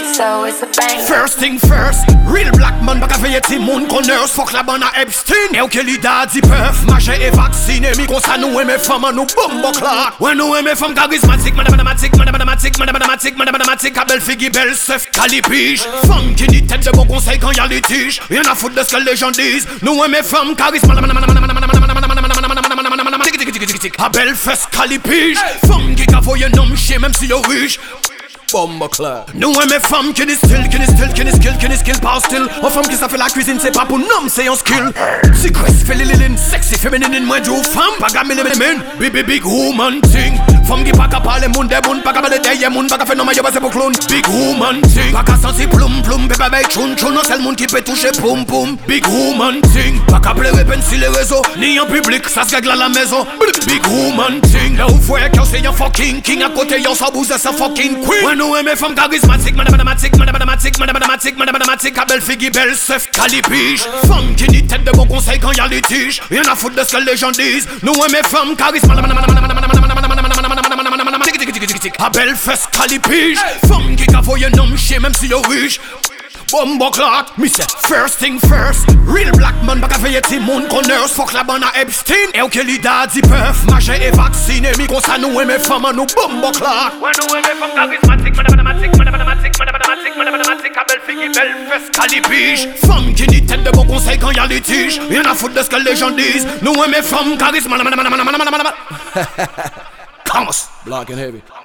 so it's a bang. First thing first, real black man baka veye ti moun kon nurse. Fuck la ban a Epstein. Eu ke li da di perf, maje e vaksine. Mi kon sa nou eme fam an nou bombo klak. When nou eme fam charismatic, madamatic, a bel figi bel sef calipige. Femme qui dit tête de bon conseil quand y'a litige. Rien à foutre de ce que les gens disent. Nous aimons femmes charisme. A belle fesse calipige. Femme qui cavoye nom chien même si y'a riche. Bomba clair. Nous aimons femmes qui disent skill, pas hostile. Aux femmes qui ça fait la cuisine, c'est pas pour nom, c'est un skill. Secret, féliline, sexy, féminine, moins de femme, pas gamin, big woman thing. Femme qui pas qu'à parler, moun de moun, pas qu'à parler de moun, pas qu'à faire non, mais y'a pas c'est pour clown. Big woman thing. Pas qu'à sentir plum, bébé avec chun, non c'est le monde qui peut toucher poum. Big woman thing. Pas qu'à pleurer peine si les réseaux, ni en public, ça se règle à la maison. Big woman thing. Là où faut que c'est un fucking king, à côté y'en s'abuse, c'est un fucking queen. Nous aimons femmes charismatiques, madamatic, a belle figi, belle sef, calipige. Femme qui dit tête de bon conseil quand y'a litige. Rien à foutre de ce que les gens disent. Nous aimons femmes charismatiques, a belle fesse, calipige. Femme qui cavoye nom chien même si y'a riche. Bombo clock, me say first thing first. Real black man baka veye ti moun kon nurse. Fuck la ban a Epstein. Eu ke li da di perf, maje e vaksine. Mi kon sa nou eme fam an nou bombo clock. When nou eme fam charismatic, madamatic, a bel figi, belle fesse, calipige. Femme qui dit tête de bon conseil quand y'a litige. Rien à foutre de ce que les gens disent. Nous eme fam charisme. Come on, black and heavy.